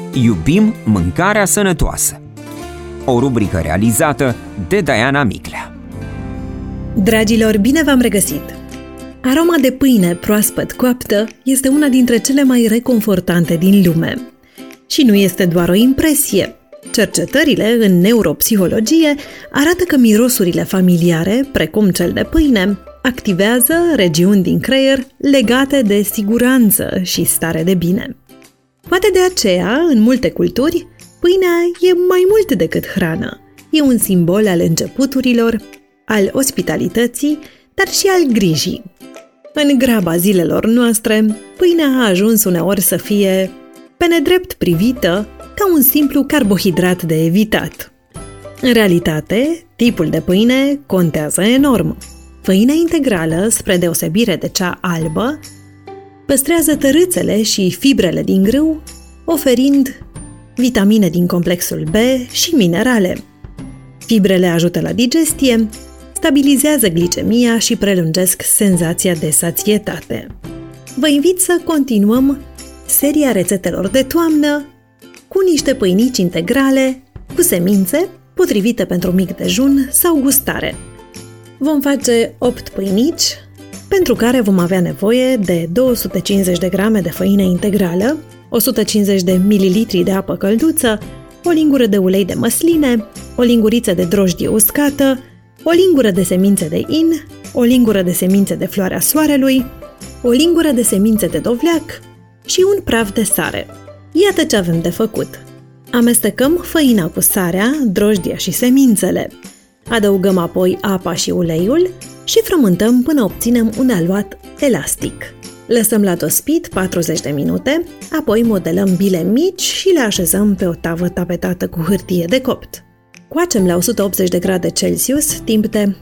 Iubim mâncarea sănătoasă. O rubrică realizată de Diana Miclea. Dragilor, bine v-am regăsit! Aroma de pâine proaspăt coaptă este una dintre cele mai reconfortante din lume. Și nu este doar o impresie. Cercetările în neuropsihologie arată că mirosurile familiare, precum cel de pâine, activează regiuni din creier legate de siguranță și stare de bine. Poate de aceea, în multe culturi, pâinea e mai mult decât hrană. E un simbol al începuturilor, al ospitalității, dar și al grijii. În graba zilelor noastre, pâinea a ajuns uneori să fie, pe nedrept privită, ca un simplu carbohidrat de evitat. În realitate, tipul de pâine contează enorm. Făina integrală, spre deosebire de cea albă, păstrează tărâțele și fibrele din grâu, oferind vitamine din complexul B și minerale. Fibrele ajută la digestie, stabilizează glicemia și prelungesc senzația de sațietate. Vă invit să continuăm seria rețetelor de toamnă cu niște pâinici integrale cu semințe, potrivite pentru mic dejun sau gustare. Vom face 8 pâinici, pentru care vom avea nevoie de 250 de grame de făină integrală, 150 de mililitri de apă călduță, o lingură de ulei de măsline, o linguriță de drojdie uscată, o lingură de semințe de in, o lingură de semințe de floarea soarelui, o lingură de semințe de dovleac și un praf de sare. Iată ce avem de făcut. Amestecăm făina cu sarea, drojdia și semințele. Adăugăm apoi apa și uleiul și frământăm până obținem un aluat elastic. Lăsăm la tospit 40 de minute, apoi modelăm bile mici și le așezăm pe o tavă tapetată cu hârtie de copt. Coacem la 180 de grade Celsius timp de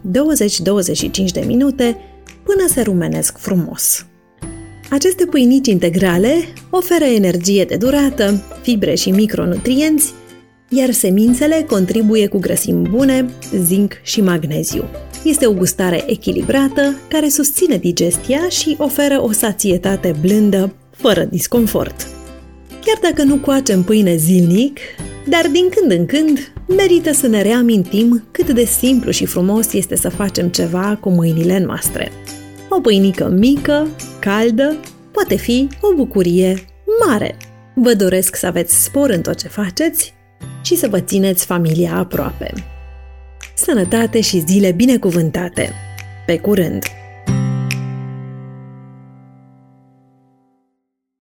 20-25 de minute până se rumenesc frumos. Aceste pâinici integrale oferă energie de durată, fibre și micronutrienți, iar semințele contribuie cu grăsimi bune, zinc și magneziu. Este o gustare echilibrată care susține digestia și oferă o sațietate blândă, fără disconfort. Chiar dacă nu coacem pâine zilnic, dar din când în când merită să ne reamintim cât de simplu și frumos este să facem ceva cu mâinile noastre. O pâinică mică, caldă, poate fi o bucurie mare. Vă doresc să aveți spor în tot ce faceți și să vă țineți familia aproape. Sănătate și zile binecuvântate! Pe curând!